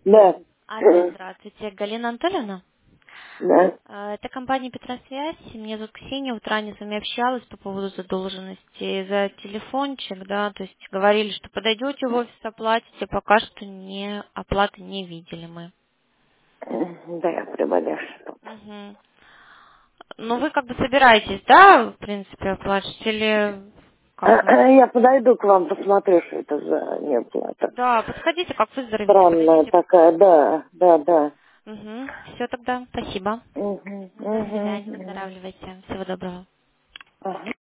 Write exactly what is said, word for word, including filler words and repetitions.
Да. Алло, здравствуйте, Галина Анатольевна. Да. А, Это компания Петросвязь. Меня зовут Ксения. Утро ранее с вами общалась по поводу задолженности за телефончик, да, то есть говорили, что подойдете в офис, оплатите, пока что не оплаты не видели мы. Да, я приболевшая. Мгм. Ну, вы как бы собираетесь, да, в принципе, оплачивать или как вы? Я подойду к вам, посмотрю, что это за неплата. Да, подходите, как выздоровеете, Странная подойдите. такая, да, да, да. Угу. Все тогда, спасибо. Угу, До угу, свидания, угу. выздоравливайте. Всего доброго. Ага.